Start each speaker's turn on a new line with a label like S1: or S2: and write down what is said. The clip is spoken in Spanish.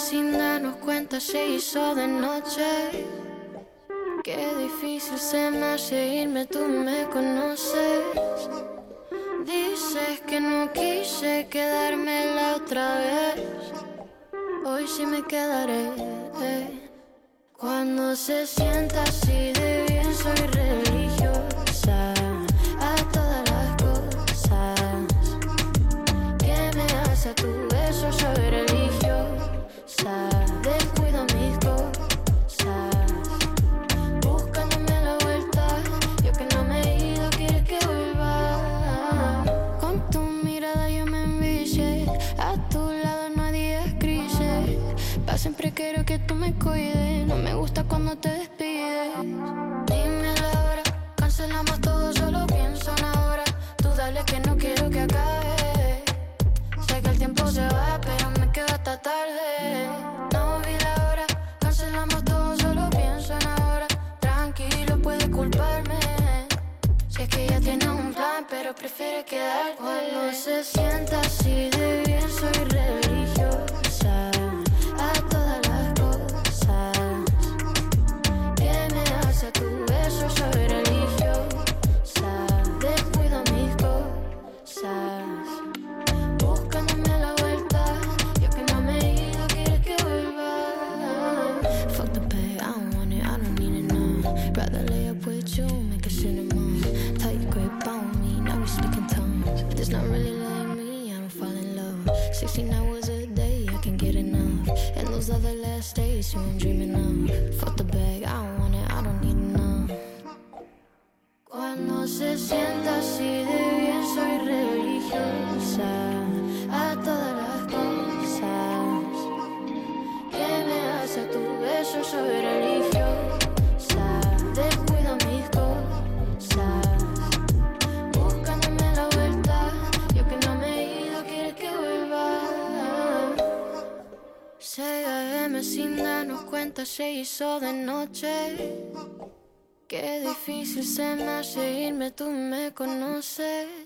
S1: sin darnos cuenta se hizo de noche. Qué difícil se me hace irme, tú me conoces. Dices que no quise quedarme la otra vez. Hoy sí me quedaré. Cuando se sienta así de bien soy religiosa a todas las cosas que me hace a tu beso. Soy religiosa, descuido mis cosas, buscándome la vuelta. Yo que no me he ido, quieres que vuelva. Con tu mirada yo me envicié, a tu lado no hay días grises. Pa' siempre quiero que tú me cuides, no me gusta cuando te despides. Dime la hora, cancelamos todo, solo pienso en ahora. Tú dale que no quiero que acabe. Sé que el tiempo se va, pero me quedo hasta tarde. No vi la hora, cancelamos todo, solo pienso en ahora. Tranquilo, puedes culparme, si es que ya tiene un plan, pero prefiere quedarte. Cuando se sienta así de bien soy religiosa a todas las cosas que me hace tu beso. Soy religiosa, descuido mis cosas, buscándome la vuelta. Yo que no me he ido, quieres que vuelva. Fuck the pay, I don't want it, I don't need it, no. Rather lay up with you, make a cinema. Tight grip on me, now we speak in tongues. This not really like me, I don't fall in love. 16 hours a day, I can get enough. And those are the last days, who I'm dreaming of. Fuck the bag, I don't want it, I don't need it, no. Cuando se sienta así de bien soy religiosa a todas las cosas que me hace a tu beso. Soy religiosa, descuido mis cosas, buscándome la vuelta. Yo que no me he ido, quieres que vuelva. 6 AM sin darnos cuenta se hizo de noche. Qué difícil se me hace irme, tú me conoces.